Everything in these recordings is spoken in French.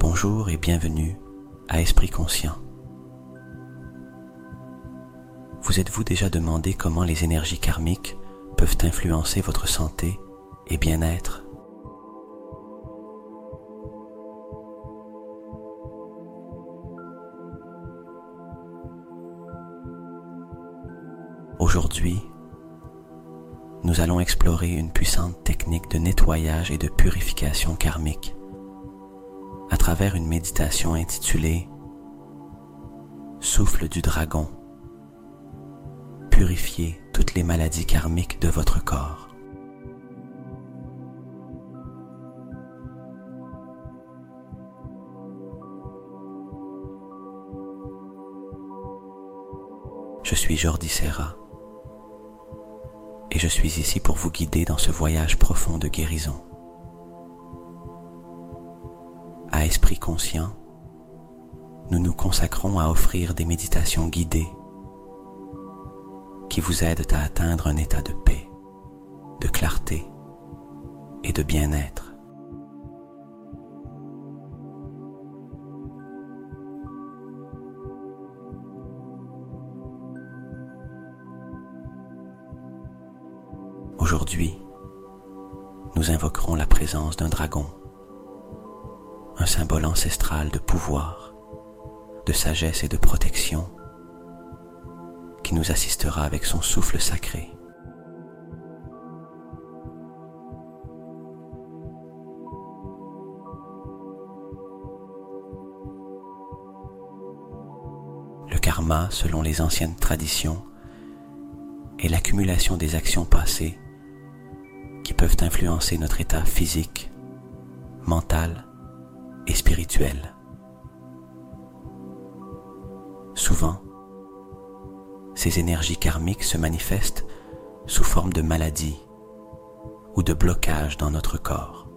Bonjour et bienvenue à Esprit Conscient. Vous êtes-vous déjà demandé comment les énergies karmiques peuvent influencer votre santé et bien-être? Aujourd'hui, nous allons explorer une puissante technique de nettoyage et de purification karmique à travers une méditation intitulée « Souffle du dragon ». Purifier toutes les maladies karmiques de votre corps. Je suis Jordi Serra et je suis ici pour vous guider dans ce voyage profond de guérison. À Esprit Conscient, nous nous consacrons à offrir des méditations guidées qui vous aident à atteindre un état de paix, de clarté et de bien-être. Aujourd'hui, nous invoquerons la présence d'un dragon, un symbole ancestral de pouvoir, de sagesse et de protection, qui nous assistera avec son souffle sacré. Le karma, selon les anciennes traditions, est l'accumulation des actions passées qui peuvent influencer notre état physique, mental et spirituel. Souvent, ces énergies karmiques se manifestent sous forme de maladies ou de blocages dans notre corps.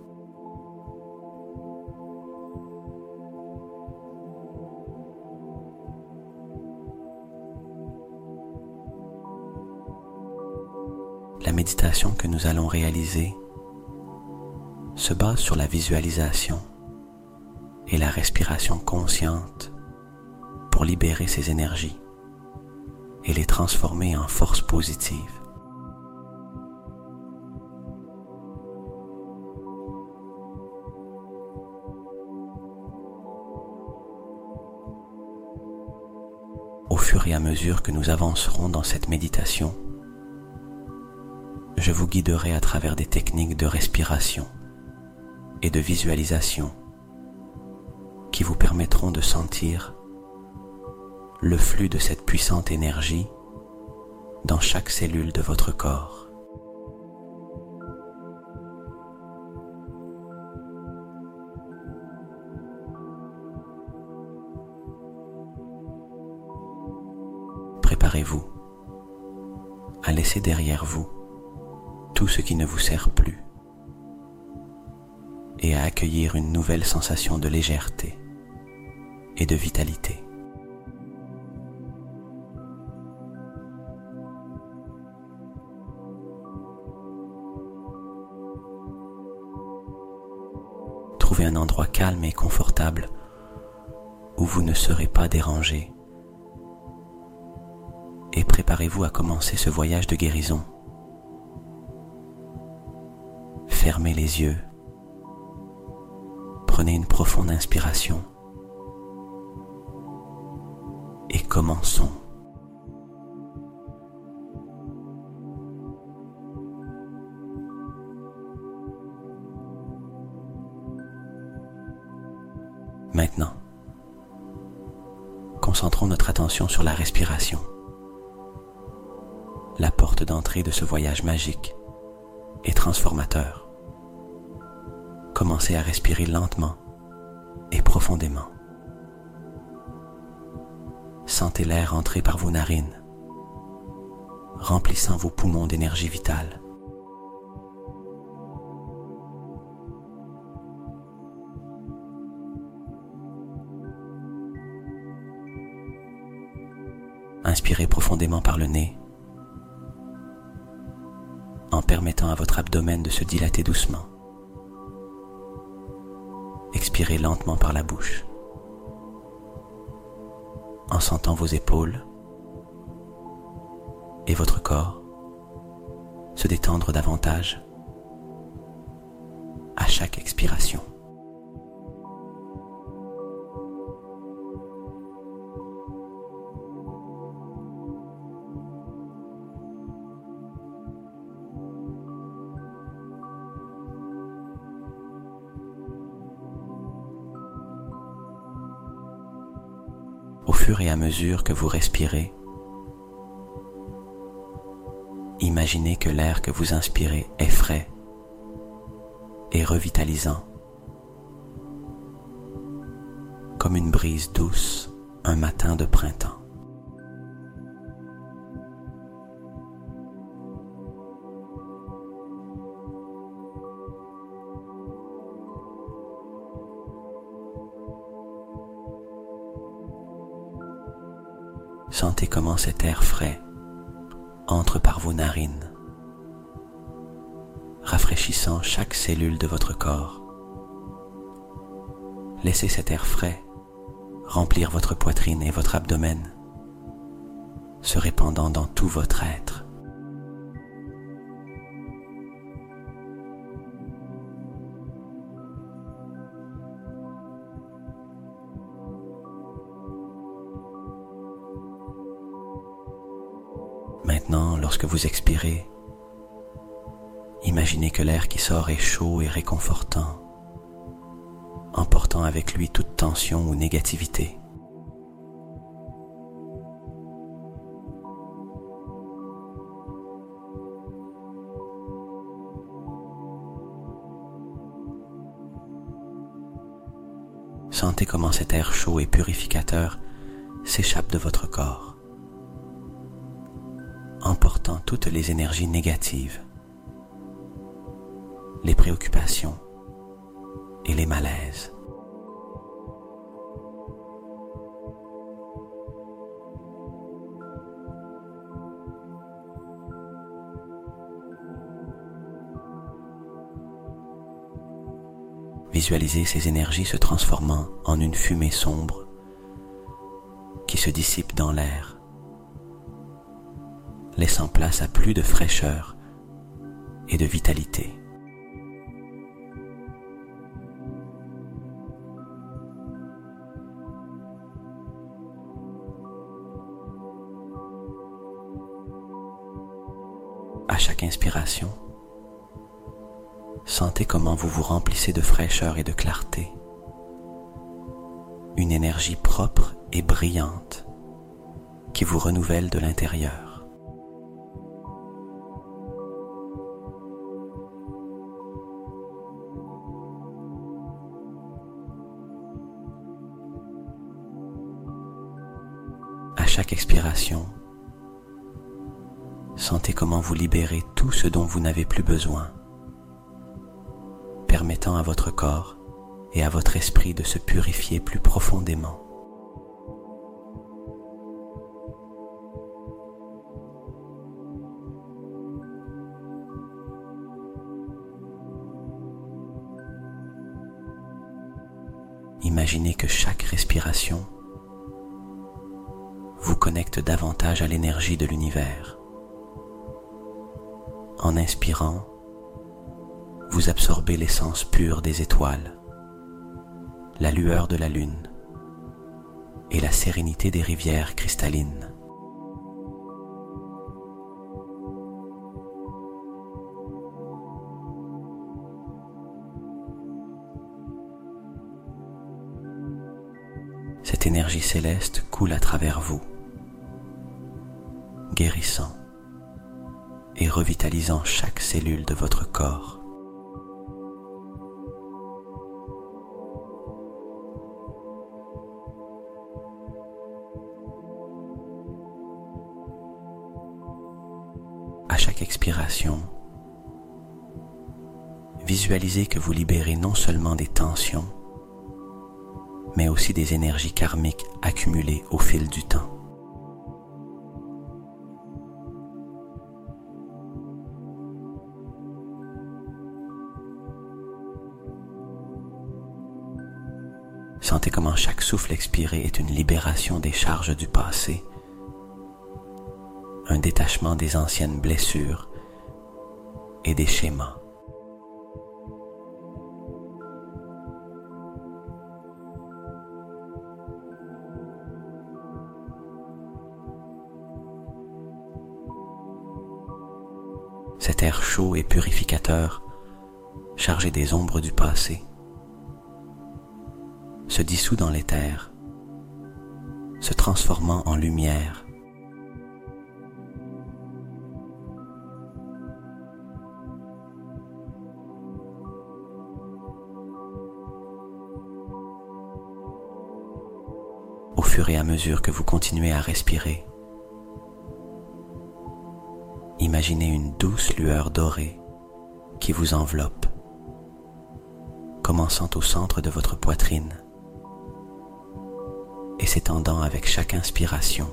La méditation que nous allons réaliser se base sur la visualisation et la respiration consciente pour libérer ces énergies et les transformer en force positive. Au fur et à mesure que nous avancerons dans cette méditation, je vous guiderai à travers des techniques de respiration et de visualisation qui vous permettront de sentir le flux de cette puissante énergie dans chaque cellule de votre corps. Préparez-vous à laisser derrière vous tout ce qui ne vous sert plus et à accueillir une nouvelle sensation de légèreté et de vitalité. Trouvez un endroit calme et confortable où vous ne serez pas dérangé et préparez-vous à commencer ce voyage de guérison. Fermez les yeux, prenez une profonde inspiration et commençons. Maintenant, concentrons notre attention sur la respiration, la porte d'entrée de ce voyage magique et transformateur. Commencez à respirer lentement et profondément. Sentez l'air entrer par vos narines, remplissant vos poumons d'énergie vitale. Inspirez profondément par le nez, en permettant à votre abdomen de se dilater doucement. Expirez expirez lentement par la bouche, en sentant vos épaules et votre corps se détendre davantage à chaque expiration. Au fur et à mesure que vous respirez, imaginez que l'air que vous inspirez est frais et revitalisant, comme une brise douce un matin de printemps. Sentez comment cet air frais entre par vos narines, rafraîchissant chaque cellule de votre corps. Laissez cet air frais remplir votre poitrine et votre abdomen, se répandant dans tout votre être. Maintenant, lorsque vous expirez, imaginez que l'air qui sort est chaud et réconfortant, emportant avec lui toute tension ou négativité. Sentez comment cet air chaud et purificateur s'échappe de votre corps, emportant toutes les énergies négatives, les préoccupations et les malaises. Visualisez ces énergies se transformant en une fumée sombre qui se dissipe dans l'air, laissant place à plus de fraîcheur et de vitalité. À chaque inspiration, sentez comment vous vous remplissez de fraîcheur et de clarté, une énergie propre et brillante qui vous renouvelle de l'intérieur. À chaque expiration, sentez comment vous libérez tout ce dont vous n'avez plus besoin, permettant à votre corps et à votre esprit de se purifier plus profondément. Imaginez que chaque respiration vous connecte davantage à l'énergie de l'univers. En inspirant, vous absorbez l'essence pure des étoiles, la lueur de la lune et la sérénité des rivières cristallines. Cette énergie céleste coule à travers vous, guérissant et revitalisant chaque cellule de votre corps. À chaque expiration, visualisez que vous libérez non seulement des tensions, mais aussi des énergies karmiques accumulées au fil du temps. Sentez comment chaque souffle expiré est une libération des charges du passé, un détachement des anciennes blessures et des schémas. Cet air chaud et purificateur, chargé des ombres du passé, se dissout dans l'éther, se transformant en lumière. Au fur et à mesure que vous continuez à respirer, imaginez une douce lueur dorée qui vous enveloppe, commençant au centre de votre poitrine et s'étendant avec chaque inspiration.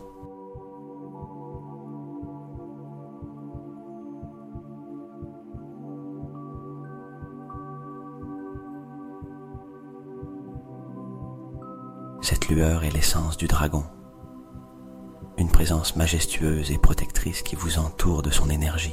Cette lueur est l'essence du dragon, une présence majestueuse et protectrice qui vous entoure de son énergie.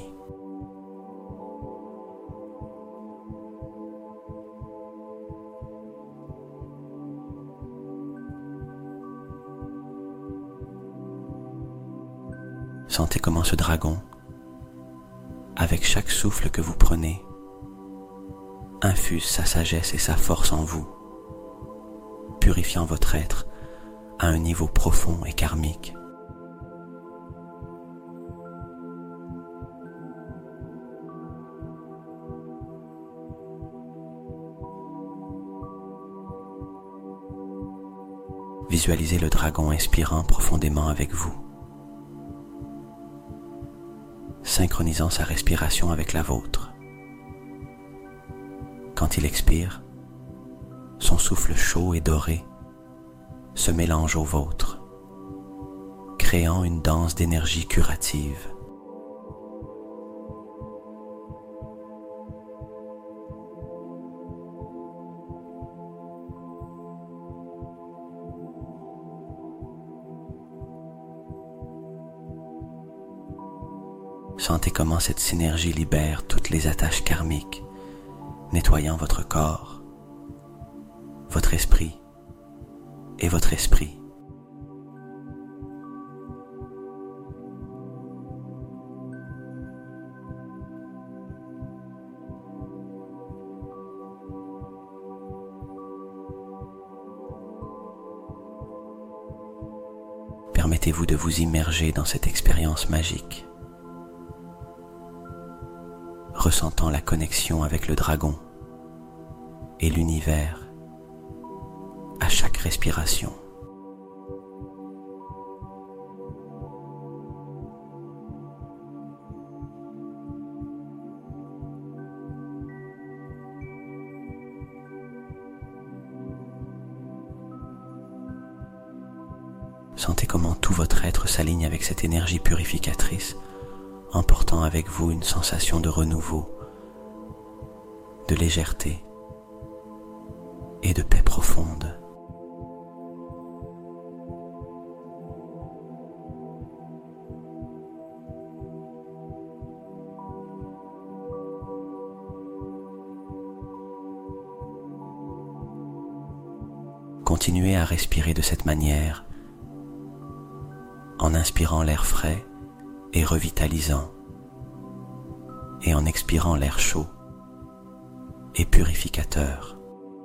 Sentez comment ce dragon, avec chaque souffle que vous prenez, infuse sa sagesse et sa force en vous, purifiant votre être à un niveau profond et karmique. Visualisez le dragon inspirant profondément avec vous, synchronisant sa respiration avec la vôtre. Quand il expire, son souffle chaud et doré se mélange au vôtre, créant une danse d'énergie curative. Sentez comment cette synergie libère toutes les attaches karmiques, nettoyant votre corps, votre esprit et votre esprit. Permettez-vous de vous immerger dans cette expérience magique, ressentant la connexion avec le dragon et l'univers à chaque respiration. Sentez comment tout votre être s'aligne avec cette énergie purificatrice, emportant avec vous une sensation de renouveau, de légèreté et de paix profonde. Continuez à respirer de cette manière, en inspirant l'air frais et revitalisant, et en expirant l'air chaud et purificateur.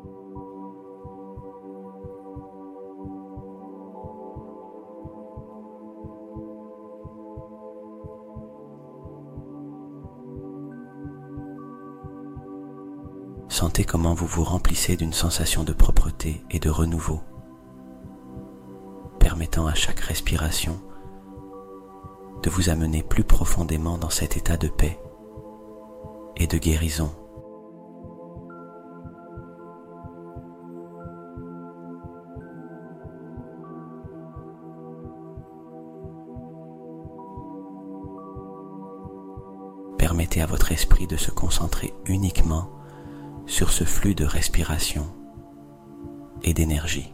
Sentez comment vous vous remplissez d'une sensation de propreté et de renouveau, permettant à chaque respiration de vous amener plus profondément dans cet état de paix et de guérison. Permettez à votre esprit de se concentrer uniquement sur ce flux de respiration, et d'énergie.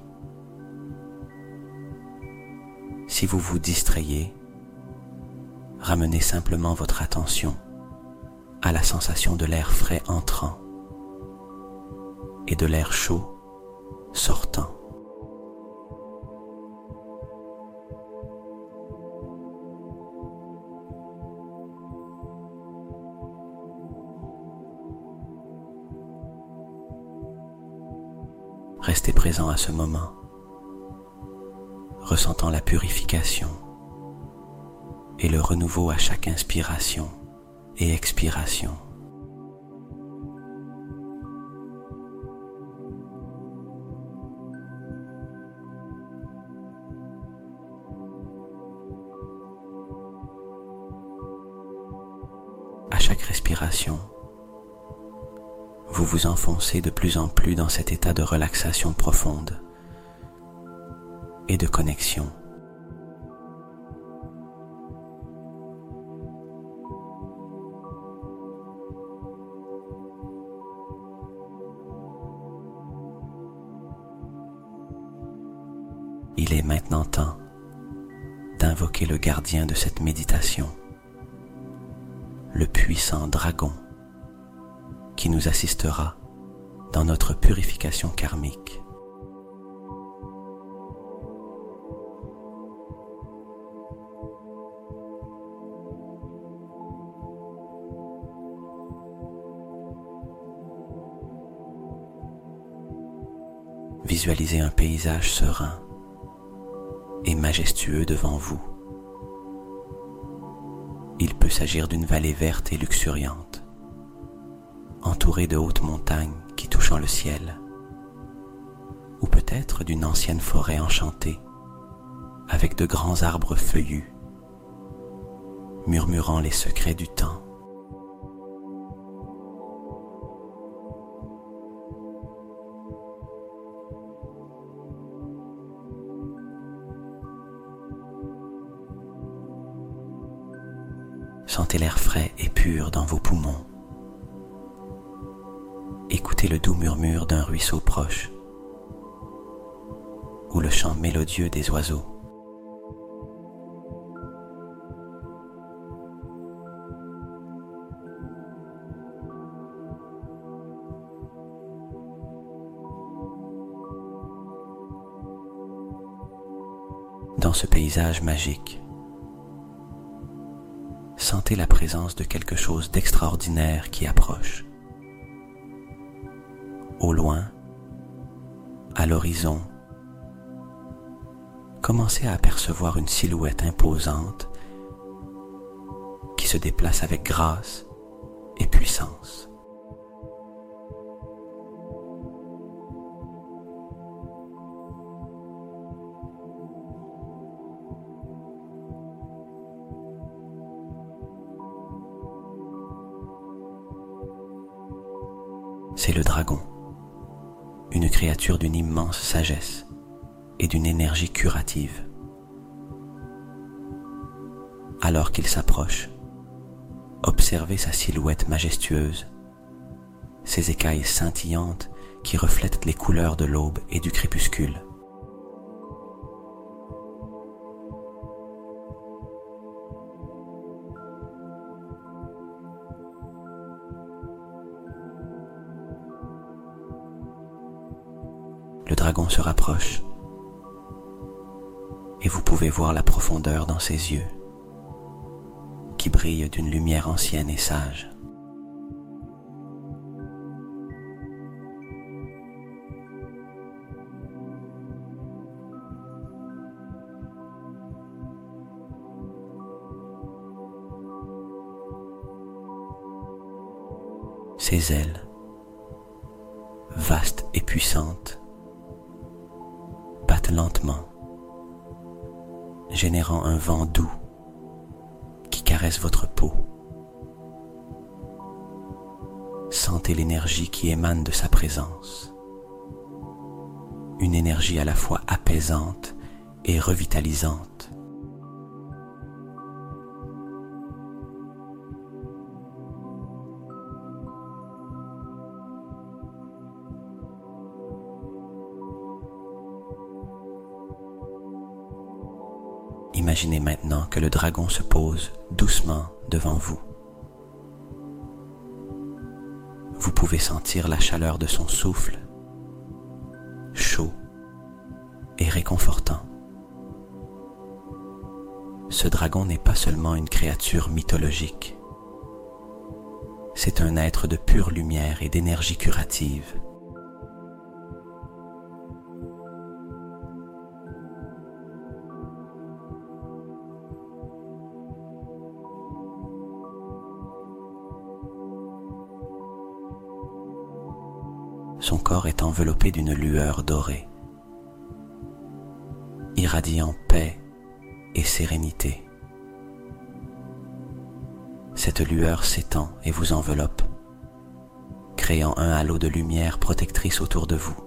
Si vous vous distrayez, ramenez simplement votre attention à la sensation de l'air frais entrant et de l'air chaud sortant. Restez présent à ce moment, ressentant la purification et le renouveau à chaque inspiration et expiration. À chaque respiration, vous vous enfoncez de plus en plus dans cet état de relaxation profonde et de connexion. Il est maintenant temps d'invoquer le gardien de cette méditation, le puissant dragon, qui nous assistera dans notre purification karmique. Visualisez un paysage serein et majestueux devant vous. Il peut s'agir d'une vallée verte et luxuriante, entourée de hautes montagnes qui touchent le ciel, ou peut-être d'une ancienne forêt enchantée, avec de grands arbres feuillus, murmurant les secrets du temps. Sentez l'air frais et pur dans vos poumons. Écoutez le doux murmure d'un ruisseau proche ou le chant mélodieux des oiseaux. Dans ce paysage magique, sentez la présence de quelque chose d'extraordinaire qui approche. Au loin, à l'horizon, commencez à apercevoir une silhouette imposante qui se déplace avec grâce et puissance. C'est le dragon, une créature d'une immense sagesse et d'une énergie curative. Alors qu'il s'approche, observez sa silhouette majestueuse, ses écailles scintillantes qui reflètent les couleurs de l'aube et du crépuscule. Le dragon se rapproche et vous pouvez voir la profondeur dans ses yeux qui brillent d'une lumière ancienne et sage. Ses ailes, vastes et puissantes, battent lentement, générant un vent doux qui caresse votre peau. Sentez l'énergie qui émane de sa présence, une énergie à la fois apaisante et revitalisante. Imaginez maintenant que le dragon se pose doucement devant vous. Vous pouvez sentir la chaleur de son souffle, chaud et réconfortant. Ce dragon n'est pas seulement une créature mythologique. C'est un être de pure lumière et d'énergie curative. Son corps est enveloppé d'une lueur dorée, irradiant paix et sérénité. Cette lueur s'étend et vous enveloppe, créant un halo de lumière protectrice autour de vous.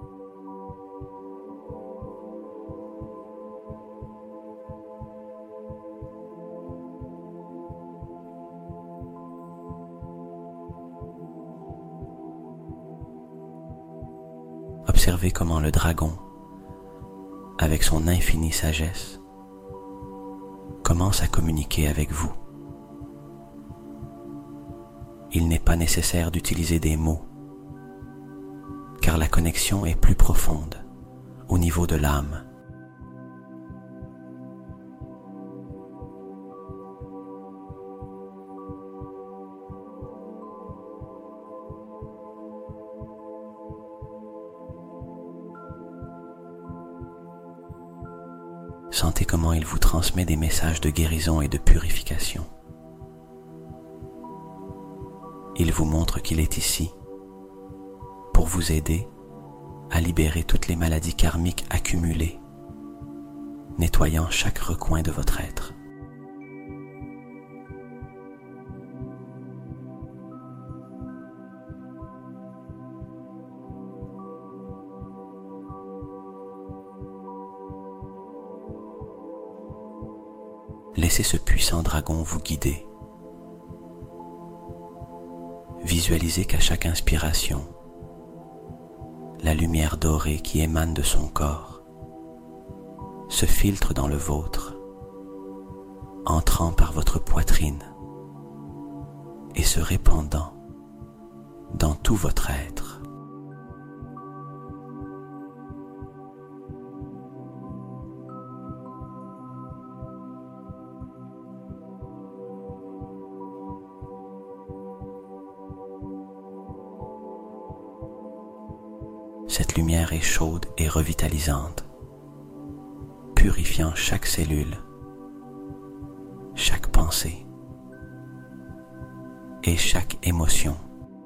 Observez comment le dragon, avec son infinie sagesse, commence à communiquer avec vous. Il n'est pas nécessaire d'utiliser des mots, car la connexion est plus profonde, au niveau de l'âme. Sentez comment il vous transmet des messages de guérison et de purification. Il vous montre qu'il est ici pour vous aider à libérer toutes les maladies karmiques accumulées, nettoyant chaque recoin de votre être. Laissez ce puissant dragon vous guider. Visualisez qu'à chaque inspiration, la lumière dorée qui émane de son corps se filtre dans le vôtre, entrant par votre poitrine et se répandant dans tout votre être. Cette lumière est chaude et revitalisante, purifiant chaque cellule, chaque pensée et chaque émotion.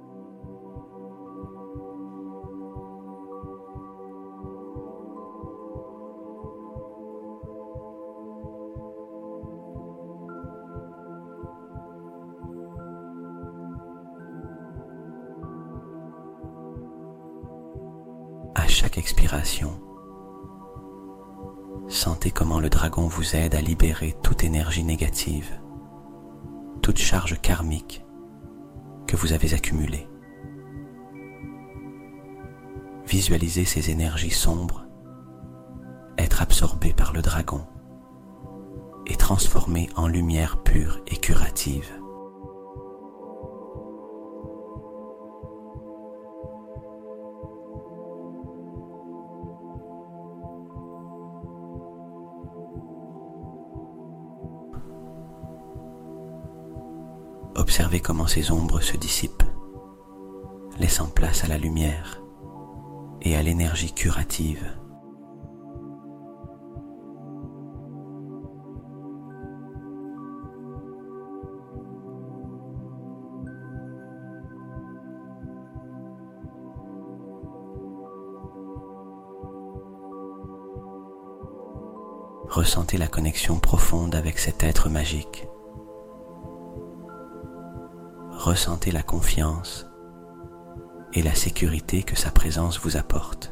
À chaque expiration, sentez comment le dragon vous aide à libérer toute énergie négative, toute charge karmique que vous avez accumulée. Visualisez ces énergies sombres être absorbées par le dragon et transformées en lumière pure et curative. Observez comment ces ombres se dissipent, laissant place à la lumière et à l'énergie curative. Ressentez la connexion profonde avec cet être magique. Ressentez la confiance et la sécurité que sa présence vous apporte.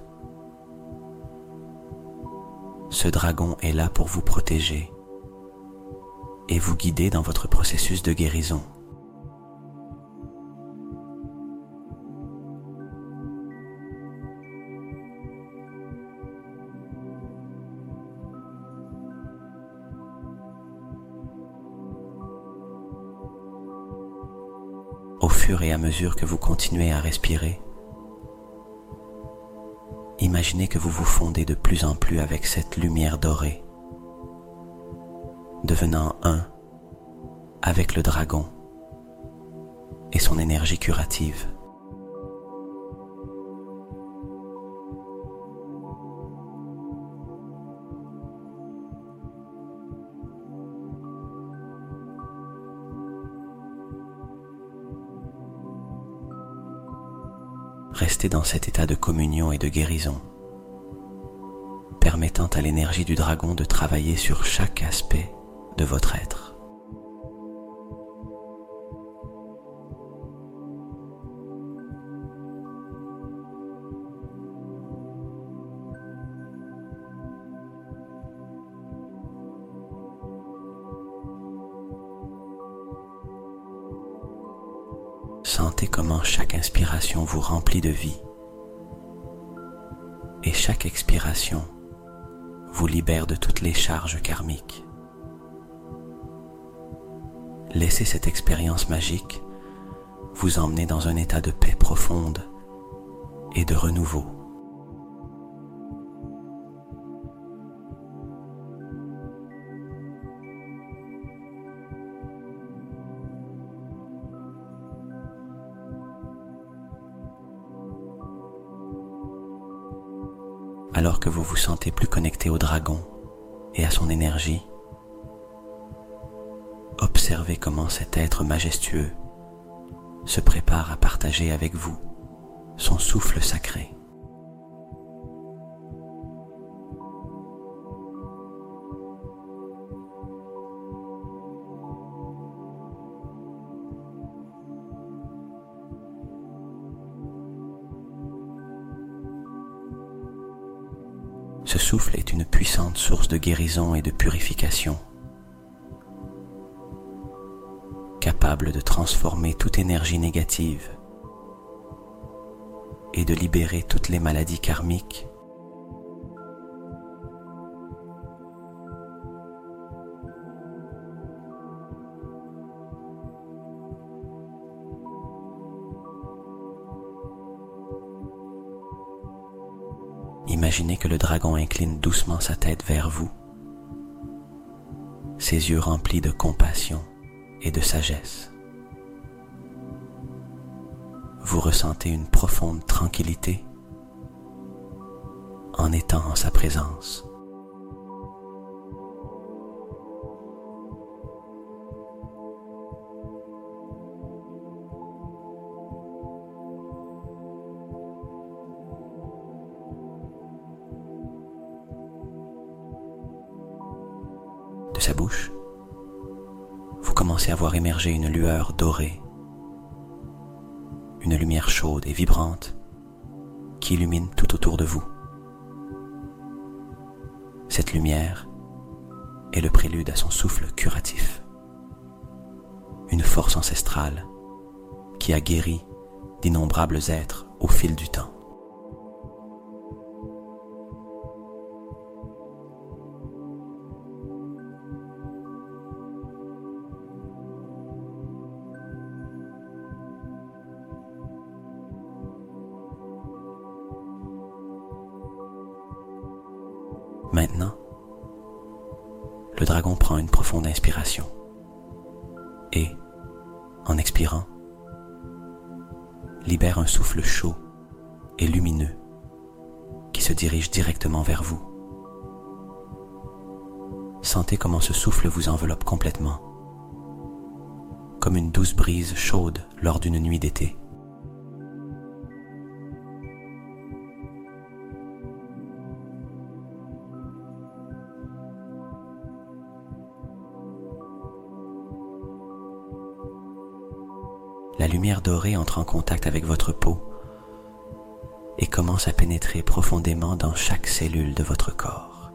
Ce dragon est là pour vous protéger et vous guider dans votre processus de guérison. fur et à mesure que vous continuez à respirer, imaginez que vous vous fondez de plus en plus avec cette lumière dorée, devenant un avec le dragon et son énergie curative. Restez dans cet état de communion et de guérison, permettant à l'énergie du dragon de travailler sur chaque aspect de votre être. Sentez comment chaque inspiration vous remplit de vie et chaque expiration vous libère de toutes les charges karmiques. Laissez cette expérience magique vous emmener dans un état de paix profonde et de renouveau. Alors que vous vous sentez plus connecté au dragon et à son énergie, observez comment cet être majestueux se prépare à partager avec vous son souffle sacré. Ce souffle est une puissante source de guérison et de purification, capable de transformer toute énergie négative et de libérer toutes les maladies karmiques. Imaginez que le dragon incline doucement sa tête vers vous, ses yeux remplis de compassion et de sagesse. Vous ressentez une profonde tranquillité en étant en sa présence. De sa bouche, vous commencez à voir émerger une lueur dorée, une lumière chaude et vibrante qui illumine tout autour de vous. Cette lumière est le prélude à son souffle curatif, une force ancestrale qui a guéri d'innombrables êtres au fil du temps. Maintenant, le dragon prend une profonde inspiration et, en expirant, libère un souffle chaud et lumineux qui se dirige directement vers vous. Sentez comment ce souffle vous enveloppe complètement, comme une douce brise chaude lors d'une nuit d'été. La lumière dorée entre en contact avec votre peau et commence à pénétrer profondément dans chaque cellule de votre corps.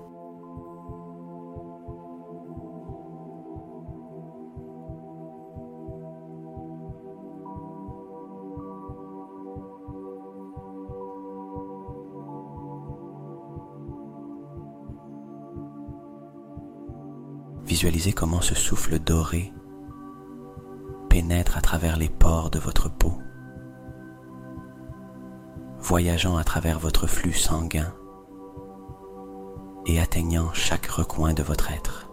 Visualisez comment ce souffle doré pénètre pénètre à travers les pores de votre peau, voyageant à travers votre flux sanguin et atteignant chaque recoin de votre être.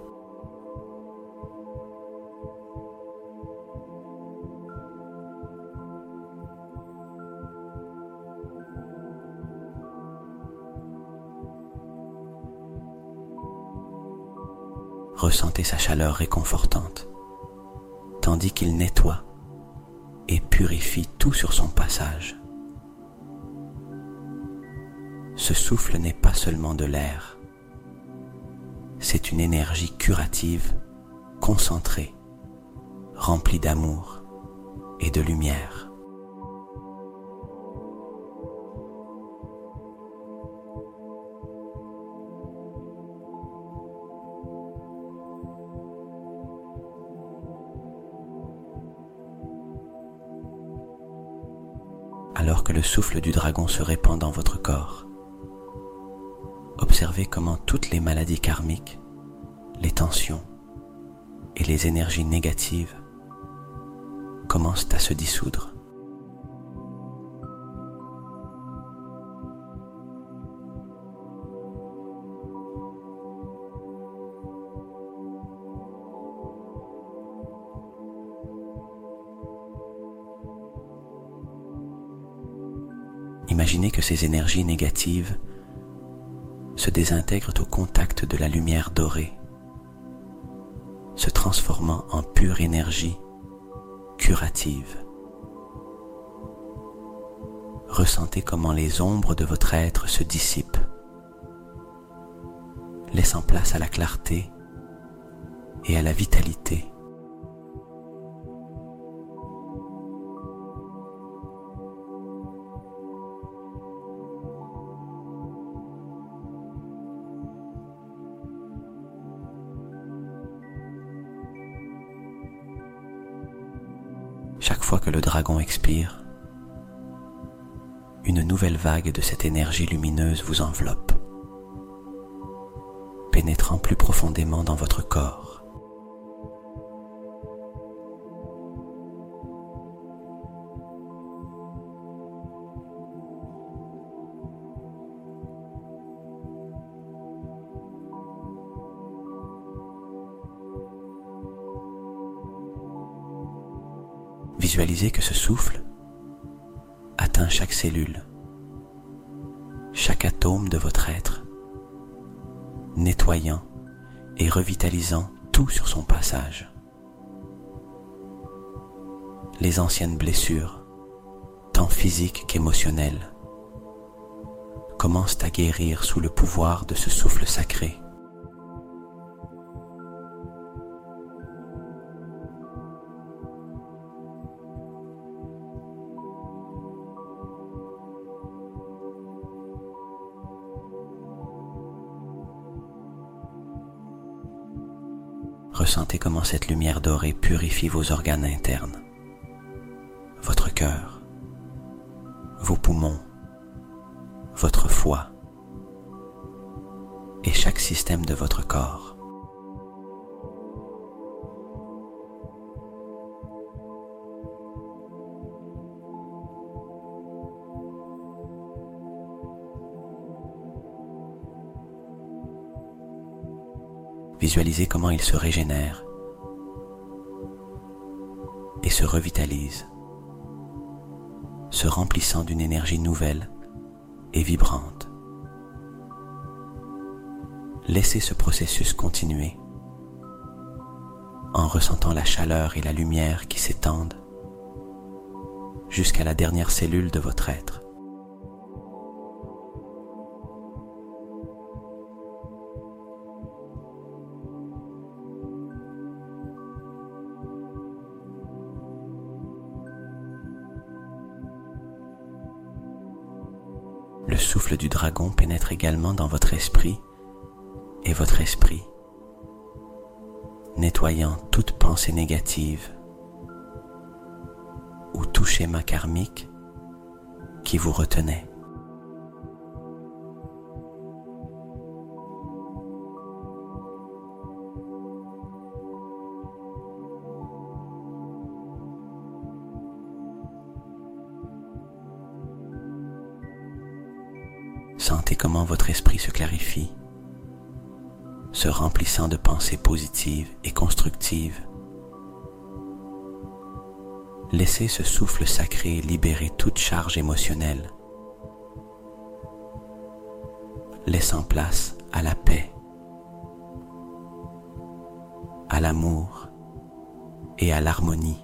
Ressentez sa chaleur réconfortante, tandis qu'il nettoie et purifie tout sur son passage. Ce souffle n'est pas seulement de l'air, c'est une énergie curative, concentrée, remplie d'amour et de lumière. Alors que le souffle du dragon se répand dans votre corps, observez comment toutes les maladies karmiques, les tensions et les énergies négatives commencent à se dissoudre. Imaginez que ces énergies négatives se désintègrent au contact de la lumière dorée, se transformant en pure énergie curative. Ressentez comment les ombres de votre être se dissipent, laissant place à la clarté et à la vitalité. Chaque fois que le dragon expire, une nouvelle vague de cette énergie lumineuse vous enveloppe, pénétrant plus profondément dans votre corps. Visualisez que ce souffle atteint chaque cellule, chaque atome de votre être, nettoyant et revitalisant tout sur son passage. Les anciennes blessures, tant physiques qu'émotionnelles, commencent à guérir sous le pouvoir de ce souffle sacré. Ressentez comment cette lumière dorée purifie vos organes internes, votre cœur, vos poumons, votre foie et chaque système de votre corps. Visualisez comment il se régénère et se revitalise, se remplissant d'une énergie nouvelle et vibrante. Laissez ce processus continuer en ressentant la chaleur et la lumière qui s'étendent jusqu'à la dernière cellule de votre être. Le souffle du dragon pénètre également dans votre esprit et votre esprit, nettoyant toute pensée négative ou tout schéma karmique qui vous retenait. Sentez comment votre esprit se clarifie, se remplissant de pensées positives et constructives. Laissez ce souffle sacré libérer toute charge émotionnelle, laissant place à la paix, à l'amour et à l'harmonie.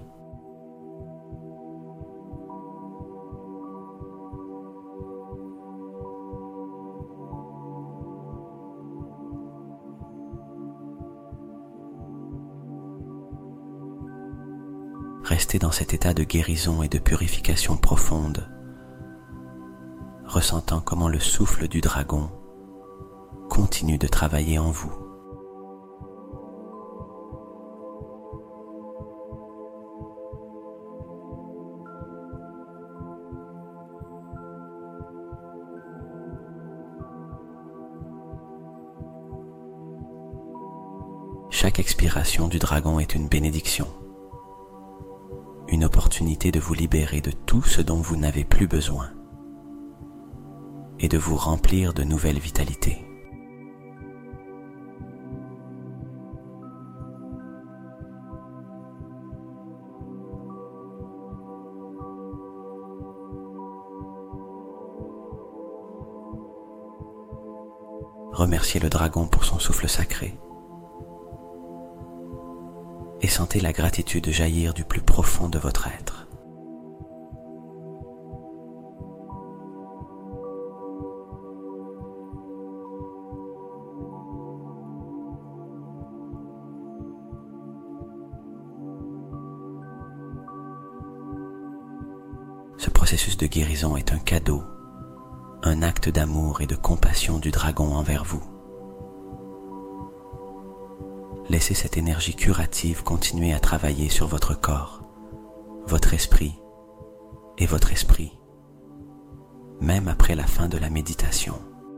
Restez dans cet état de guérison et de purification profonde, ressentant comment le souffle du dragon continue de travailler en vous. Chaque expiration du dragon est une bénédiction, une opportunité de vous libérer de tout ce dont vous n'avez plus besoin et de vous remplir de nouvelle vitalité. Remerciez le dragon pour son souffle sacré et sentez la gratitude jaillir du plus profond de votre être. Ce processus de guérison est un cadeau, un acte d'amour et de compassion du dragon envers vous. Laissez cette énergie curative continuer à travailler sur votre corps, votre esprit, même après la fin de la méditation.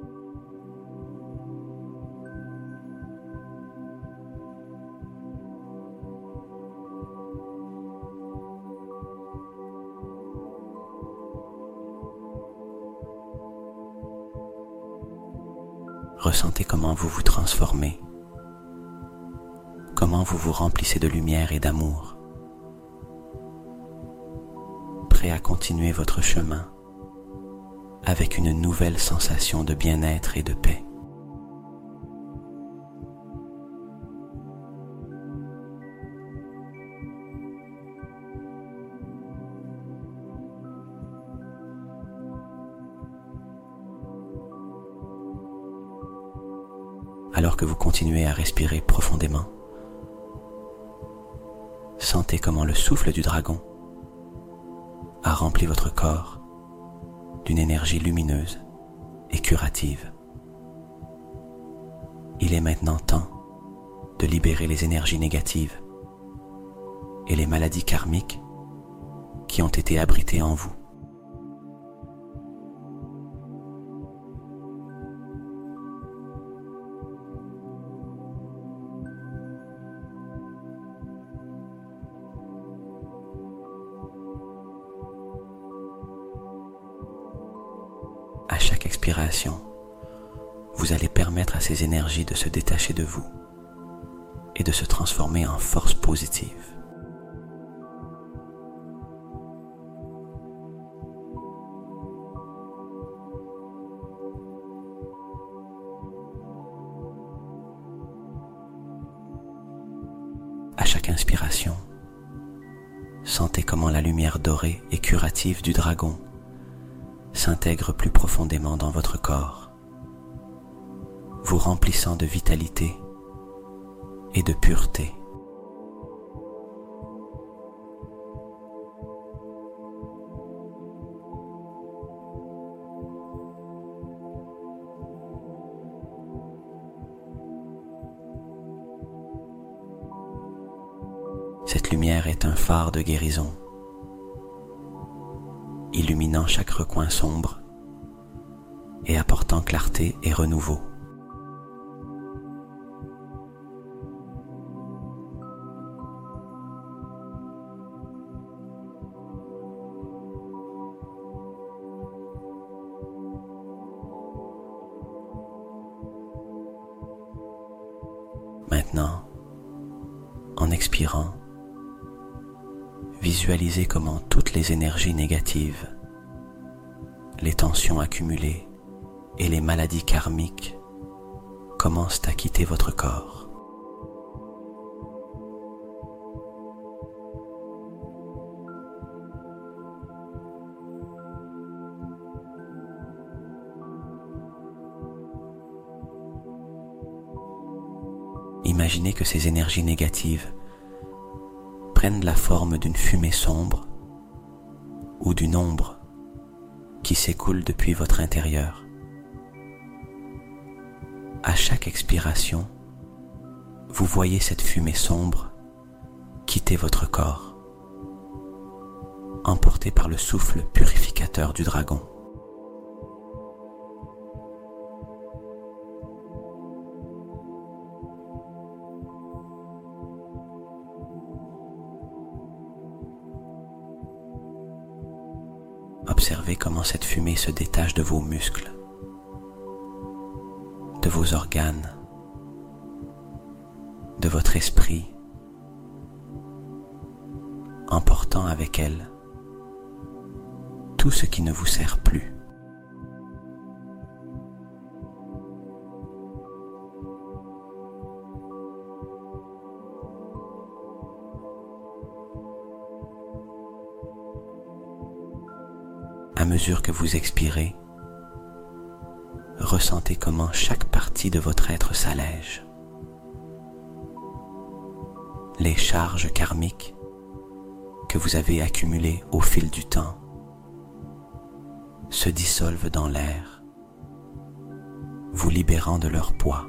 Ressentez comment vous vous transformez, comment vous vous remplissez de lumière et d'amour, prêt à continuer votre chemin avec une nouvelle sensation de bien-être et de paix. Alors que vous continuez à respirer profondément, sentez comment le souffle du dragon a rempli votre corps d'une énergie lumineuse et curative. Il est maintenant temps de libérer les énergies négatives et les maladies karmiques qui ont été abritées en vous. À chaque expiration, vous allez permettre à ces énergies de se détacher de vous et de se transformer en force positive. À chaque inspiration, sentez comment la lumière dorée et curative du dragon s'intègre plus profondément dans votre corps, vous remplissant de vitalité et de pureté. Cette lumière est un phare de guérison, illuminant chaque recoin sombre et apportant clarté et renouveau. Maintenant, en expirant, visualisez comment toutes les énergies négatives, les tensions accumulées et les maladies karmiques commencent à quitter votre corps. Imaginez que ces énergies négatives prennent la forme d'une fumée sombre ou d'une ombre qui s'écoule depuis votre intérieur. À chaque expiration, vous voyez cette fumée sombre quitter votre corps, emportée par le souffle purificateur du dragon. Observez comment cette fumée se détache de vos muscles, de vos organes, de votre esprit, emportant avec elle tout ce qui ne vous sert plus. À mesure que vous expirez, ressentez comment chaque partie de votre être s'allège. Les charges karmiques que vous avez accumulées au fil du temps se dissolvent dans l'air, vous libérant de leur poids.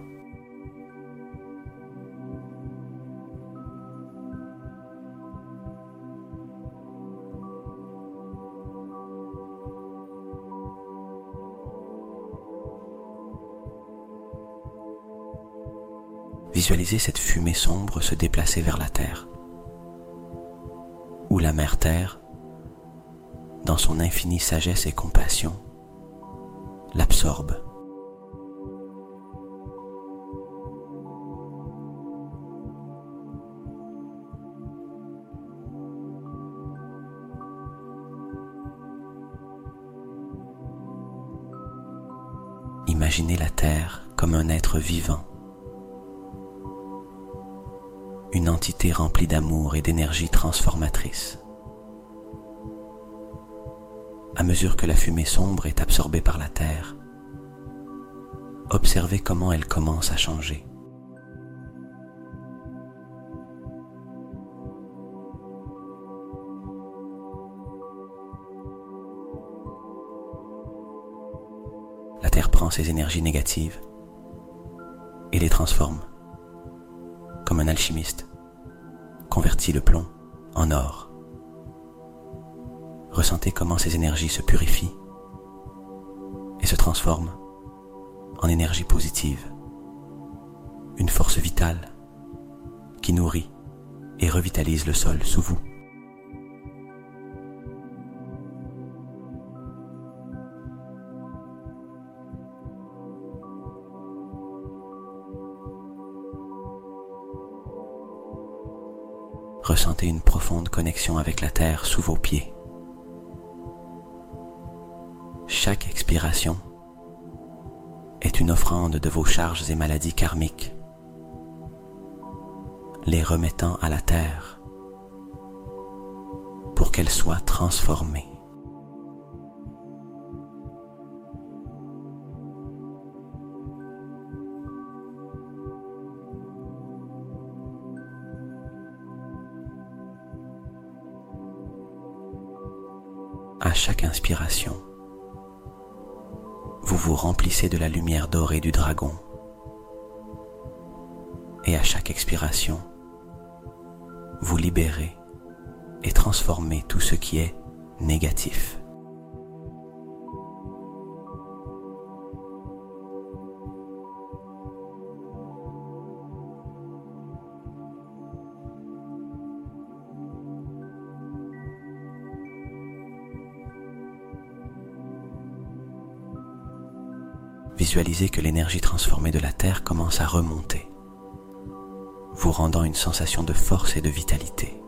Visualisez cette fumée sombre se déplacer vers la terre, où la mère Terre, dans son infinie sagesse et compassion, l'absorbe. Imaginez la Terre comme un être vivant, une entité remplie d'amour et d'énergie transformatrice. À mesure que la fumée sombre est absorbée par la terre, observez comment elle commence à changer. La terre prend ces énergies négatives et les transforme. Comme un alchimiste convertit le plomb en or. Ressentez comment ces énergies se purifient et se transforment en énergie positive, une force vitale qui nourrit et revitalise le sol sous vous. Ressentez une profonde connexion avec la terre sous vos pieds. Chaque expiration est une offrande de vos charges et maladies karmiques, les remettant à la terre pour qu'elles soient transformées. À chaque inspiration, vous vous remplissez de la lumière dorée du dragon. Et à chaque expiration, vous libérez et transformez tout ce qui est négatif. Visualisez que l'énergie transformée de la Terre commence à remonter vous rendant une sensation de force et de vitalité.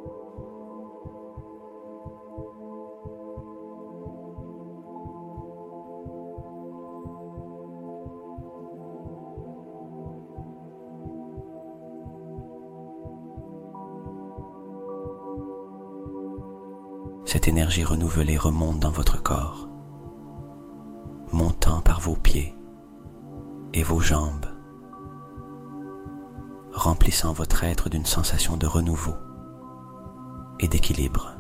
Cette énergie renouvelée remonte dans votre corps, montant par vos pieds et vos jambes, remplissant votre être d'une sensation de renouveau et d'équilibre.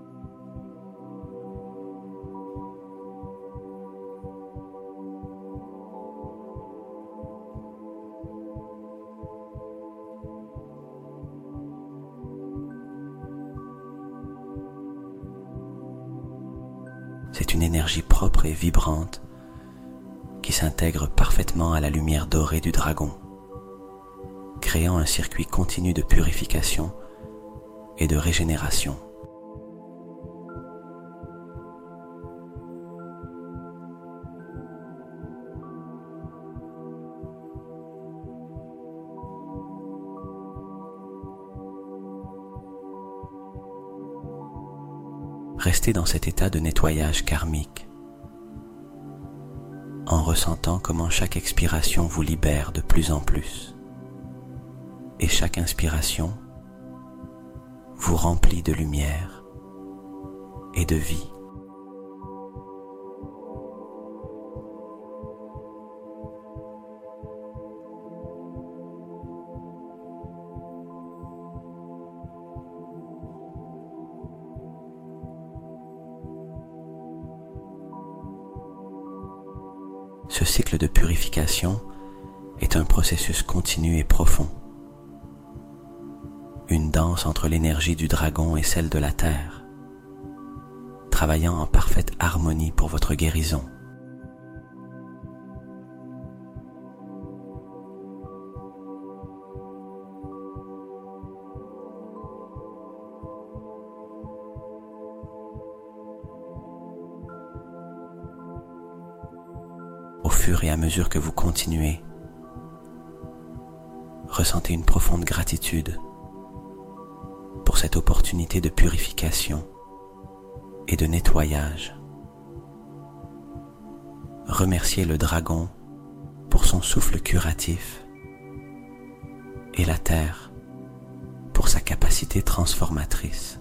C'est une énergie propre et vibrante qui s'intègre parfaitement à la lumière dorée du dragon, créant un circuit continu de purification et de régénération. Restez dans cet état de nettoyage karmique, en ressentant comment chaque expiration vous libère de plus en plus, et chaque inspiration vous remplit de lumière et de vie. Ce cycle de purification est un processus continu et profond, une danse entre l'énergie du dragon et celle de la terre, travaillant en parfaite harmonie pour votre guérison. Au fur et à mesure que vous continuez, ressentez une profonde gratitude pour cette opportunité de purification et de nettoyage. Remerciez le dragon pour son souffle curatif et la terre pour sa capacité transformatrice.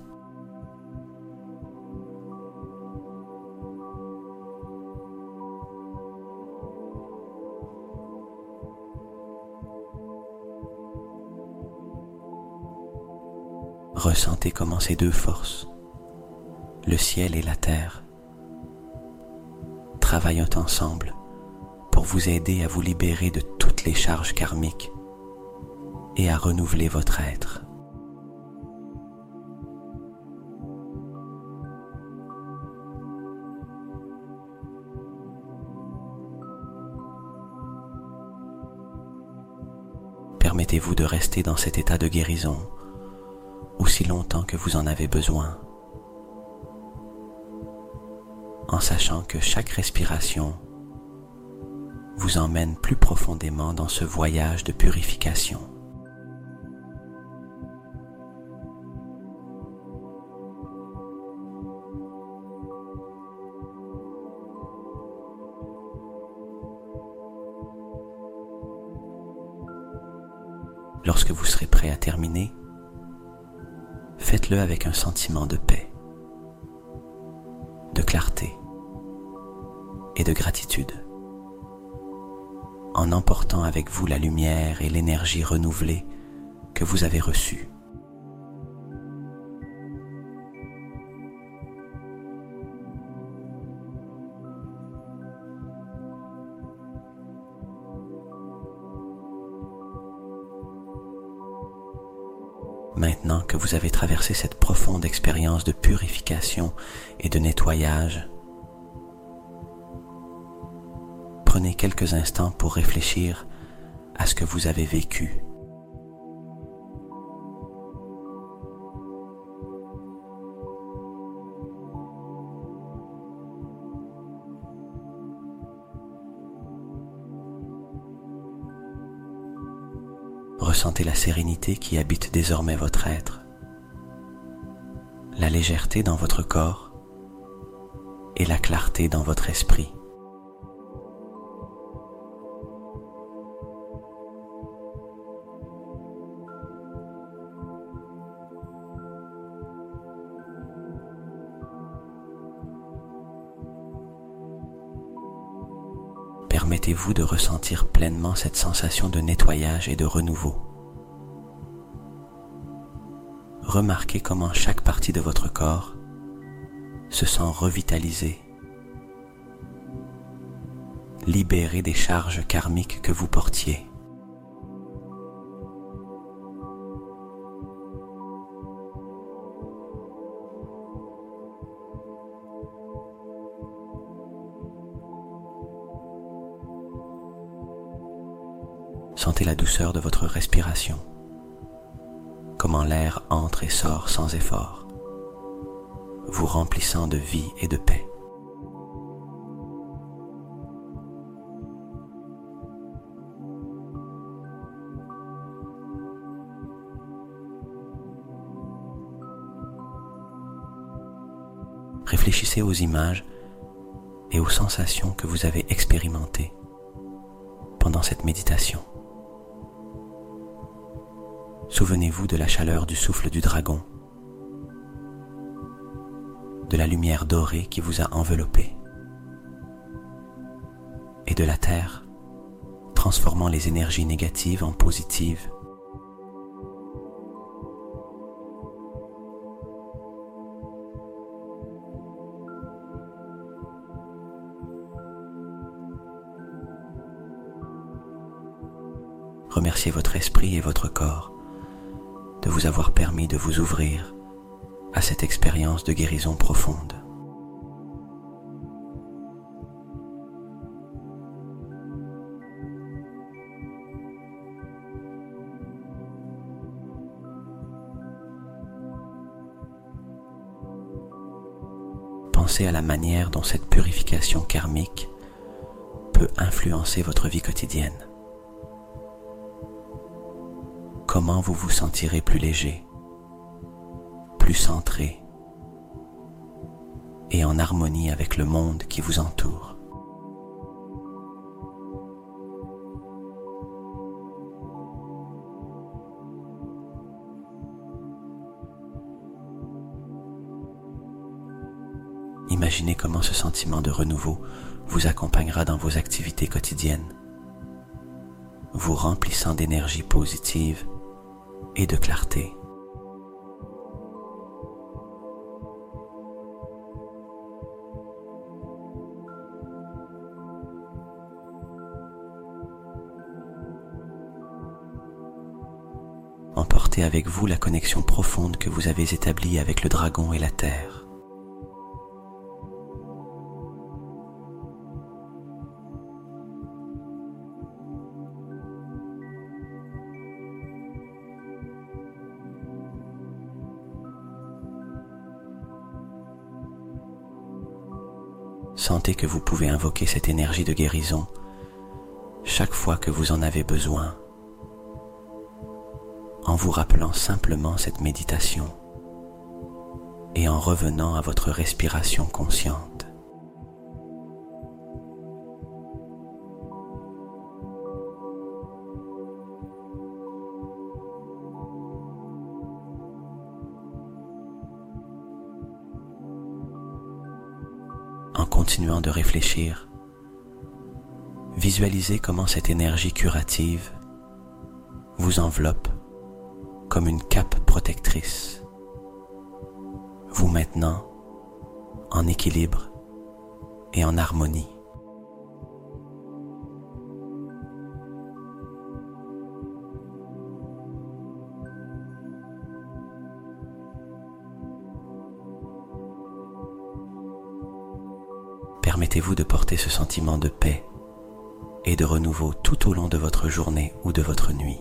Ressentez comment ces deux forces, le ciel et la terre, travaillent ensemble pour vous aider à vous libérer de toutes les charges karmiques et à renouveler votre être. Permettez-vous de rester dans cet état de guérison aussi longtemps que vous en avez besoin, en sachant que chaque respiration vous emmène plus profondément dans ce voyage de purification. Lorsque vous serez prêt à terminer, faites-le avec un sentiment de paix, de clarté et de gratitude, en emportant avec vous la lumière et l'énergie renouvelée que vous avez reçue. Maintenant que vous avez traversé cette profonde expérience de purification et de nettoyage, prenez quelques instants pour réfléchir à ce que vous avez vécu. Ressentez la sérénité qui habite désormais votre être, la légèreté dans votre corps et la clarté dans votre esprit. Permettez-vous de ressentir pleinement cette sensation de nettoyage et de renouveau. Remarquez comment chaque partie de votre corps se sent revitalisée, libérée des charges karmiques que vous portiez. Sentez la douceur de votre respiration, comment l'air entre et sort sans effort, vous remplissant de vie et de paix. Réfléchissez aux images et aux sensations que vous avez expérimentées pendant cette méditation. Souvenez-vous de la chaleur du souffle du dragon, de la lumière dorée qui vous a enveloppé, et de la terre transformant les énergies négatives en positives. Remerciez votre esprit et votre corps de vous avoir permis de vous ouvrir à cette expérience de guérison profonde. Pensez à la manière dont cette purification karmique peut influencer votre vie quotidienne. Comment vous vous sentirez plus léger, plus centré et en harmonie avec le monde qui vous entoure. Imaginez comment ce sentiment de renouveau vous accompagnera dans vos activités quotidiennes, vous remplissant d'énergie positive et de clarté. Emportez avec vous la connexion profonde que vous avez établie avec le dragon et la terre. Sentez que vous pouvez invoquer cette énergie de guérison chaque fois que vous en avez besoin, en vous rappelant simplement cette méditation et en revenant à votre respiration consciente. En continuant de réfléchir, visualisez comment cette énergie curative vous enveloppe comme une cape protectrice, vous maintenant en équilibre et en harmonie. Permettez-vous de porter ce sentiment de paix et de renouveau tout au long de votre journée ou de votre nuit.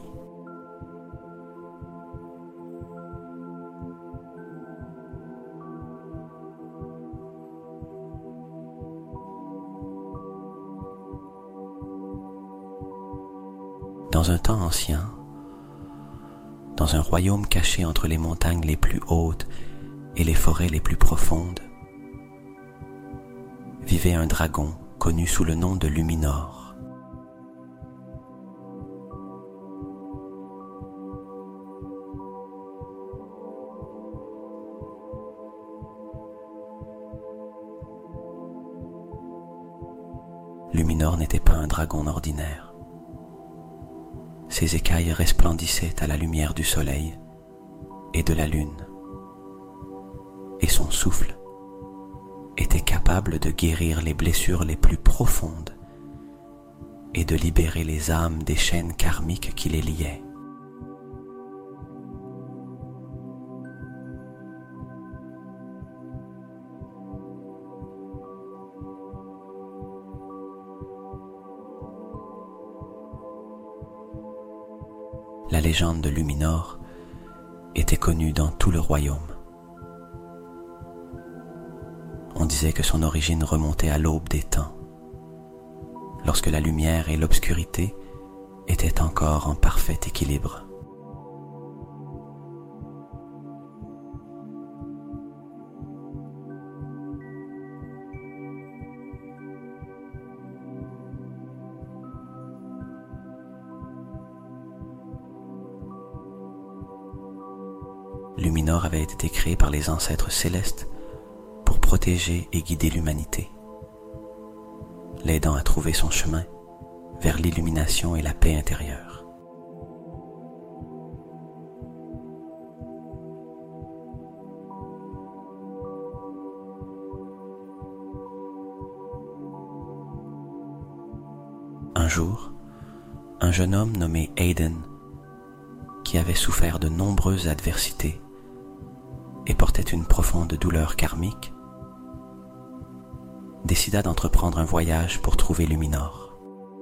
Dans un temps ancien, dans un royaume caché entre les montagnes les plus hautes et les forêts les plus profondes, vivait un dragon connu sous le nom de Luminor. Luminor n'était pas un dragon ordinaire. Ses écailles resplendissaient à la lumière du soleil et de la lune, et son souffle était capable de guérir les blessures les plus profondes et de libérer les âmes des chaînes karmiques qui les liaient. La légende de Luminor était connue dans tout le royaume. On disait que son origine remontait à l'aube des temps, lorsque la lumière et l'obscurité étaient encore en parfait équilibre. Luminor avait été créé par les ancêtres célestes pour protéger et guider l'humanité, l'aidant à trouver son chemin vers l'illumination et la paix intérieure. Un jour, un jeune homme nommé Aiden, qui avait souffert de nombreuses adversités et portait une profonde douleur karmique, décida d'entreprendre un voyage pour trouver Luminor.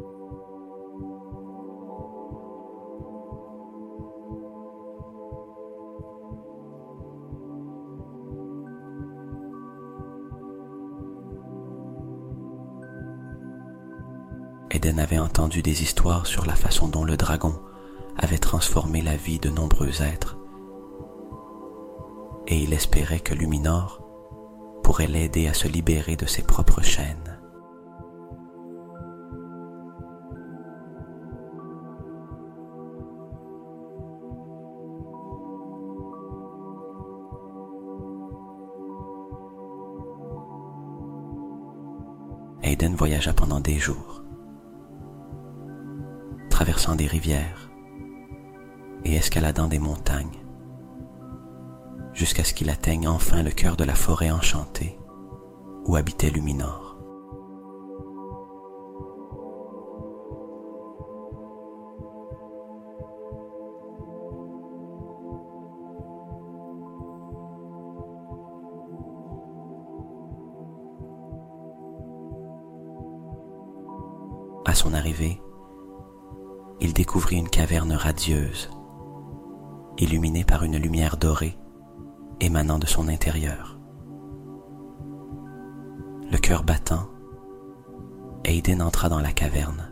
Eden avait entendu des histoires sur la façon dont le dragon avait transformé la vie de nombreux êtres, et il espérait que Luminor pourrait l'aider à se libérer de ses propres chaînes. Aiden voyagea pendant des jours, traversant des rivières et escaladant des montagnes, jusqu'à ce qu'il atteigne enfin le cœur de la forêt enchantée où habitait Luminor. À son arrivée, il découvrit une caverne radieuse, illuminée par une lumière dorée émanant de son intérieur. Le cœur battant, Aiden entra dans la caverne.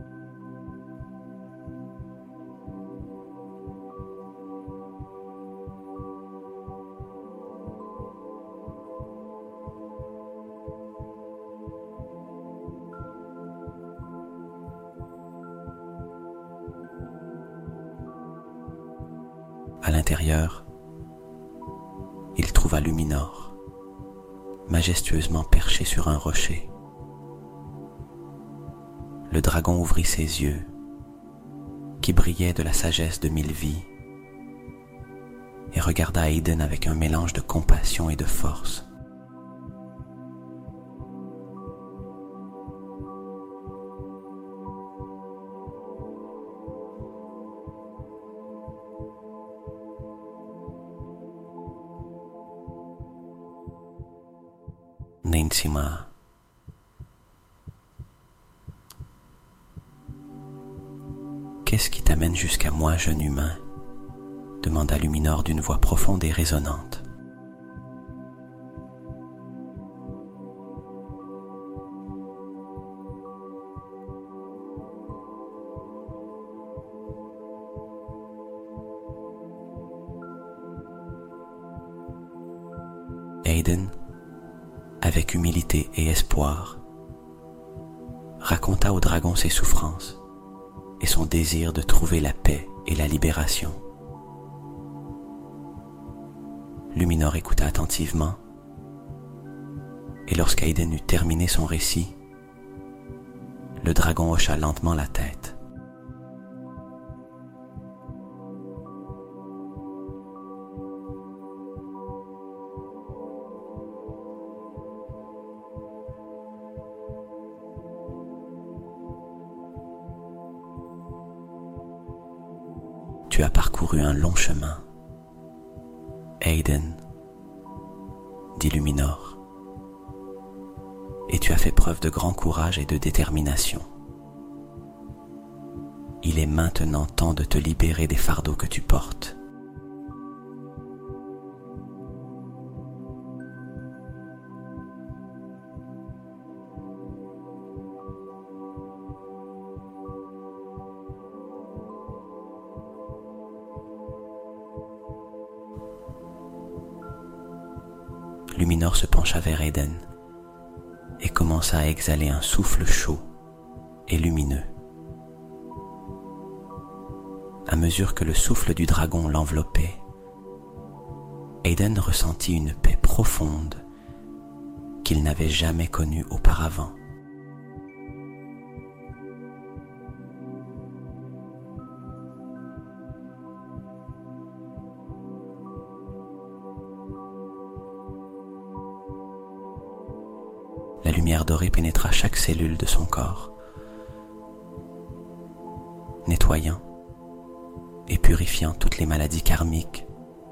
À l'intérieur, il trouva Luminor, majestueusement perché sur un rocher. Le dragon ouvrit ses yeux, qui brillaient de la sagesse de 1000 vies, et regarda Aiden avec un mélange de compassion et de force. Nainsima, qu'est-ce qui t'amène jusqu'à moi, jeune humain? Demanda Luminor d'une voix profonde et résonnante. Aiden, avec humilité et espoir, raconta au dragon ses souffrances et son désir de trouver la paix et la libération. Luminor écouta attentivement, et lorsqu'Aiden eut terminé son récit, le dragon hocha lentement la tête. Tu as parcouru un long chemin, Aiden, dit Luminor, et tu as fait preuve de grand courage et de détermination. Il est maintenant temps de te libérer des fardeaux que tu portes. Luminor se pencha vers Aiden et commença à exhaler un souffle chaud et lumineux. À mesure que le souffle du dragon l'enveloppait, Aiden ressentit une paix profonde qu'il n'avait jamais connue auparavant. La lumière dorée pénétra chaque cellule de son corps, nettoyant et purifiant toutes les maladies karmiques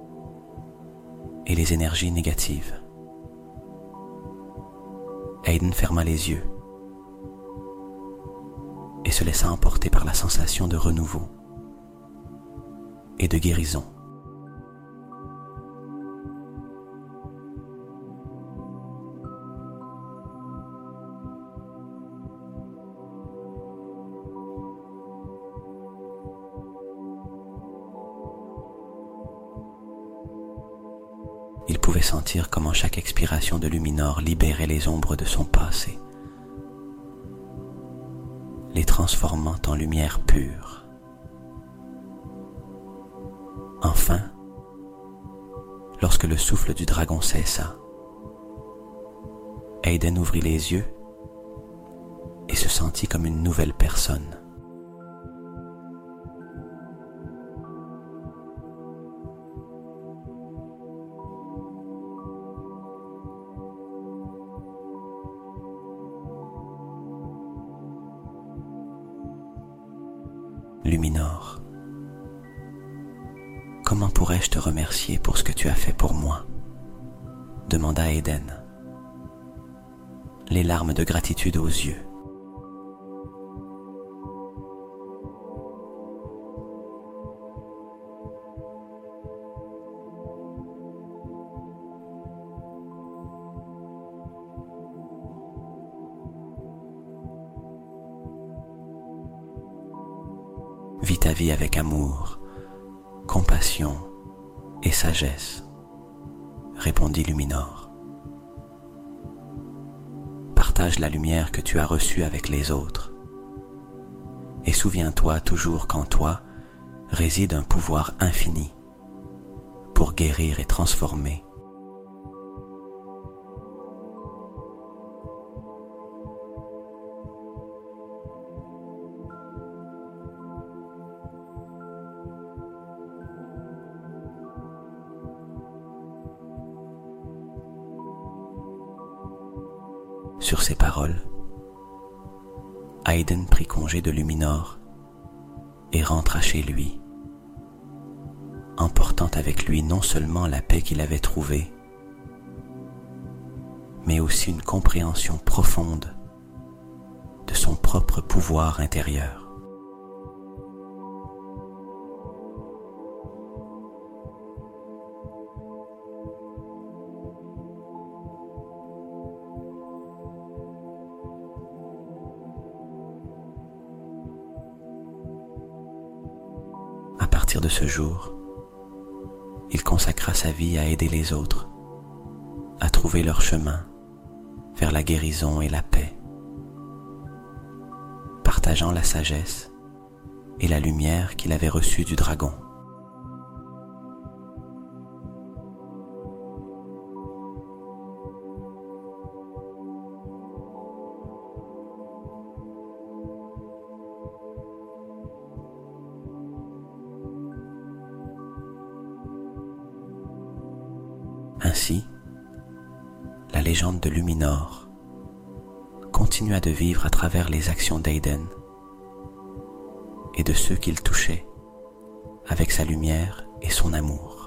et les énergies négatives. Aiden ferma les yeux et se laissa emporter par la sensation de renouveau et de guérison. Il pouvait sentir comment chaque expiration de Luminor libérait les ombres de son passé, les transformant en lumière pure. Enfin, lorsque le souffle du dragon cessa, Aiden ouvrit les yeux et se sentit comme une nouvelle personne. Luminor, comment pourrais-je te remercier pour ce que tu as fait pour moi ? Demanda Aiden, les larmes de gratitude aux yeux. Vis ta vie avec amour, compassion et sagesse, répondit Luminor. Partage la lumière que tu as reçue avec les autres. Et souviens-toi toujours qu'en toi réside un pouvoir infini pour guérir et transformer. Sur ces paroles, Aiden prit congé de Luminor et rentra chez lui, emportant avec lui non seulement la paix qu'il avait trouvée, mais aussi une compréhension profonde de son propre pouvoir intérieur. À partir de ce jour, il consacra sa vie à aider les autres, à trouver leur chemin vers la guérison et la paix, partageant la sagesse et la lumière qu'il avait reçue du dragon. Ainsi, la légende de Luminor continua de vivre à travers les actions d'Aiden et de ceux qu'il touchait avec sa lumière et son amour.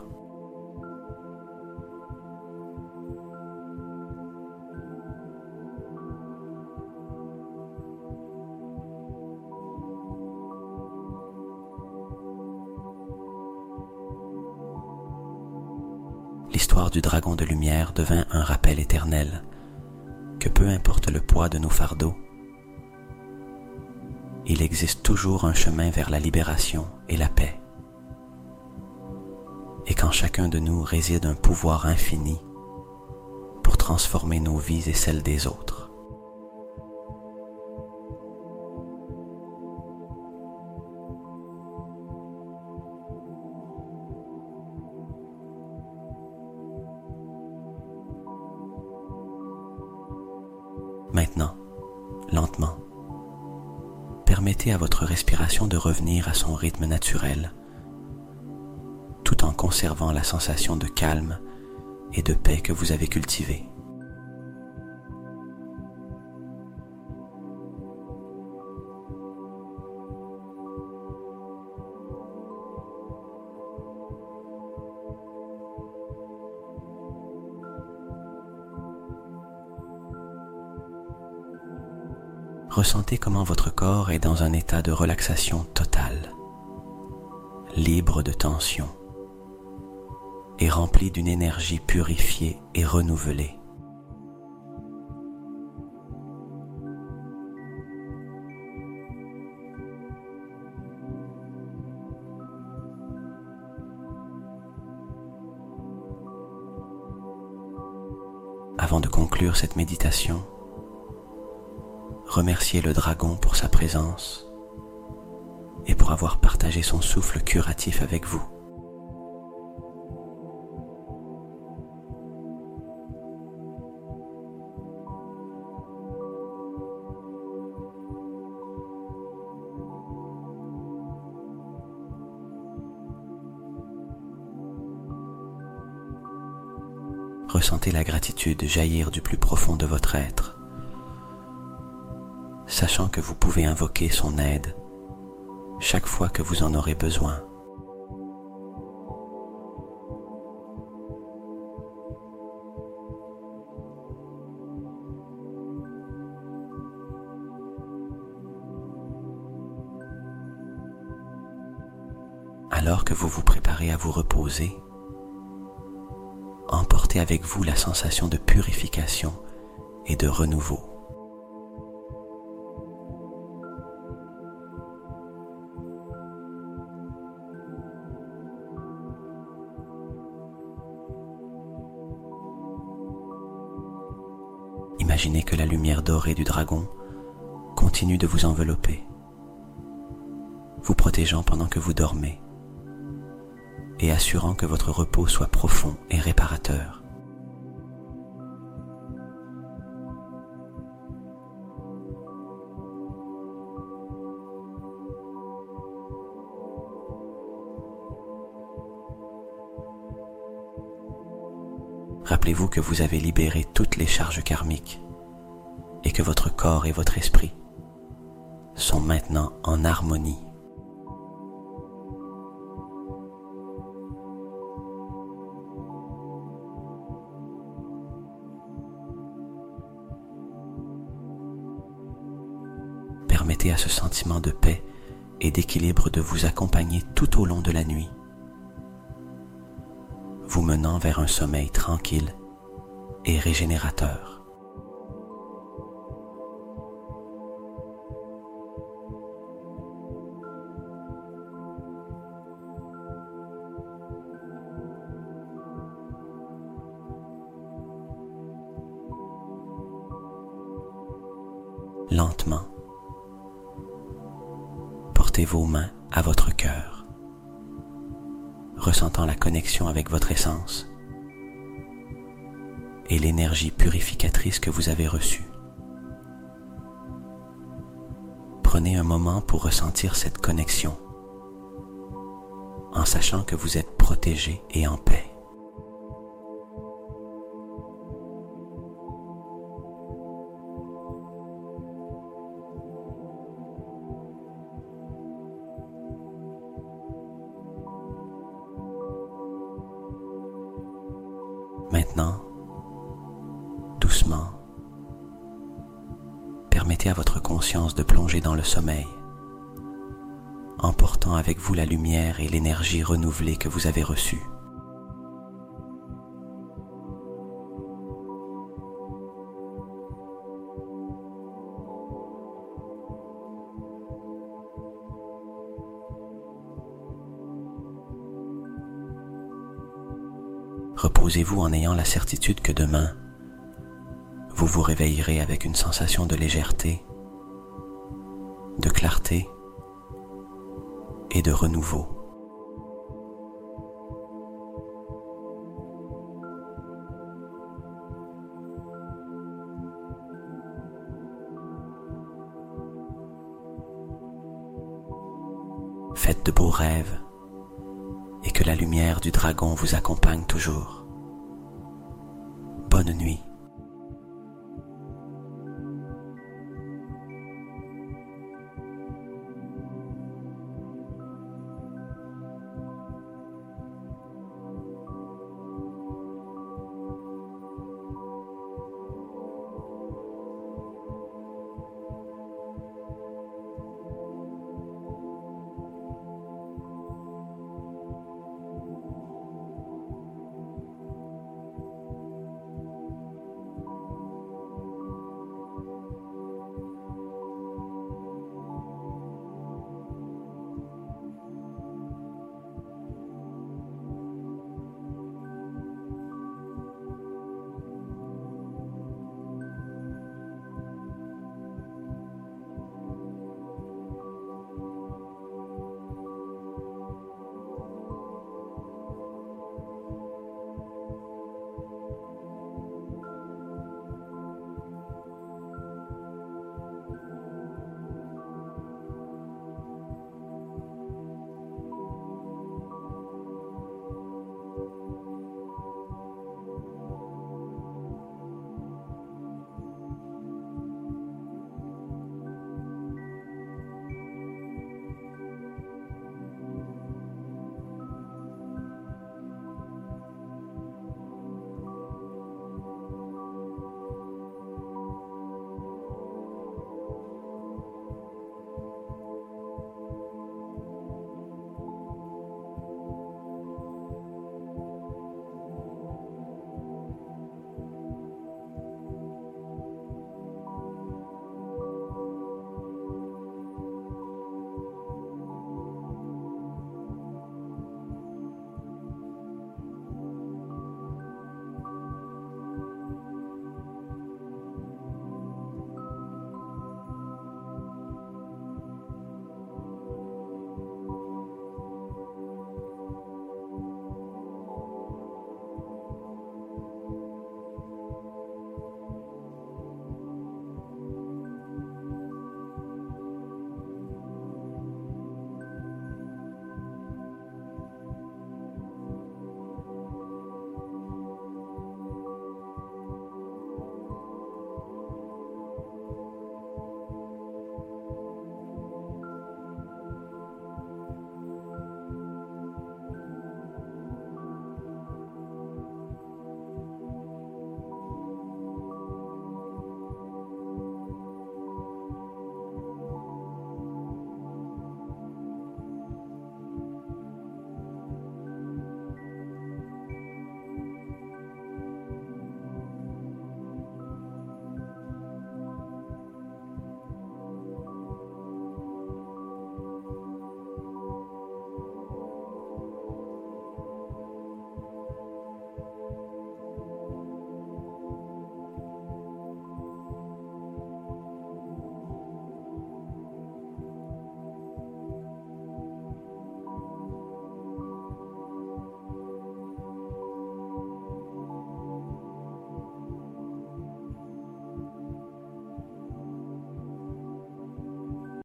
L'histoire du dragon de lumière devint un rappel éternel que peu importe le poids de nos fardeaux, il existe toujours un chemin vers la libération et la paix. Et qu'en chacun de nous réside un pouvoir infini pour transformer nos vies et celles des autres. Maintenant, lentement, permettez à votre respiration de revenir à son rythme naturel, tout en conservant la sensation de calme et de paix que vous avez cultivée. Ressentez comment votre corps est dans un état de relaxation totale, libre de tension et rempli d'une énergie purifiée et renouvelée. Avant de conclure cette méditation, remerciez le dragon pour sa présence et pour avoir partagé son souffle curatif avec vous. Ressentez la gratitude jaillir du plus profond de votre être, sachant que vous pouvez invoquer son aide chaque fois que vous en aurez besoin. Alors que vous vous préparez à vous reposer, emportez avec vous la sensation de purification et de renouveau. Imaginez que la lumière dorée du dragon continue de vous envelopper, vous protégeant pendant que vous dormez et assurant que votre repos soit profond et réparateur. Rappelez-vous que vous avez libéré toutes les charges karmiques et que votre corps et votre esprit sont maintenant en harmonie. Permettez à ce sentiment de paix et d'équilibre de vous accompagner tout au long de la nuit, vous menant vers un sommeil tranquille et régénérateur. lentement, portez vos mains à votre cœur, ressentant la connexion avec votre essence et l'énergie purificatrice que vous avez reçue. Prenez un moment pour ressentir cette connexion, en sachant que vous êtes protégé et en paix. Maintenant, doucement, permettez à votre conscience de plonger dans le sommeil, emportant avec vous la lumière et l'énergie renouvelée que vous avez reçue. Reposez-vous en ayant la certitude que demain, vous vous réveillerez avec une sensation de légèreté, de clarté et de renouveau. Faites de beaux rêves et que la lumière du dragon vous accompagne toujours. Bonne nuit.